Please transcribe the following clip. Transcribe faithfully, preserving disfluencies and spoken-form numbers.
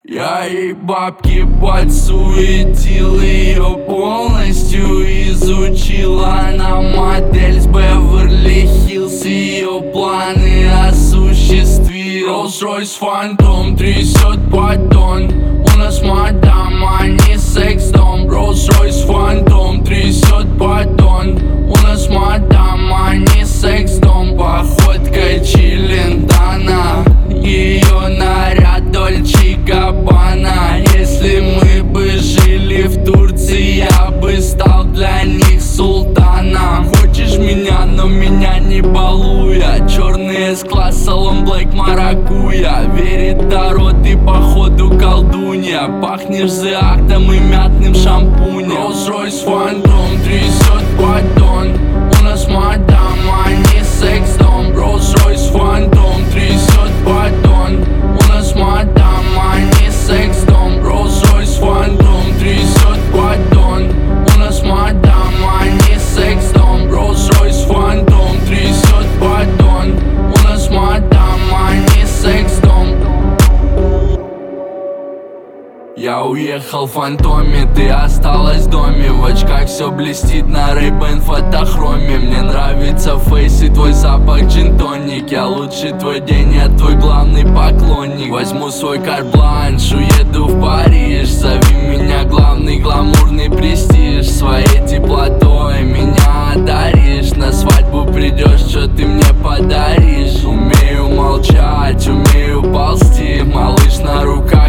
Я ей бабки подсуетил, ее полностью изучил. Она модель с Беверли-Хиллз, ее планы осуществил. Rolls-Royce Phantom трясет поддон, у нас мадам, а не секс-дом. Rolls-Royce Phantom трясет поддон, у нас мадам, а не секс-дом. Походка Челентана, ее наряд Дольче Габбана. Если мы бы жили в Турции, я бы стал для них султаном. Хочешь меня, но меня не балуя. Черный С-класс, салон Блэк Маракуя. Верит Таро, ты походу колдунья. Пахнешь зеактом и мятным шампунем. Rolls-Royce Phantom трясет поддон, у нас мадам, а не секс-дом. Rolls-Royce Phantom трясет поддон, у нас мадам, а не секс-дом. Rolls-Royce Phantom трясет поддон, у нас мадам, а не секс-дом. Rolls-Royce Phantom трясет поддон, у нас мадам, а не секс-дом. Я уехал в фантоме, ты осталась в доме. В очках все блестит на Ray-Ban фотохроме. Мне нравится фейс и твой запах джин-тоник. Я лучший твой день, я твой главный поклонник. Возьму свой карт-бланш, уеду в Париж. Зови меня главный гламурный престиж. Своей теплотой меня одаришь. На свадьбу придешь, что ты мне подаришь. Умею молчать, умею ползти. Малыш на руках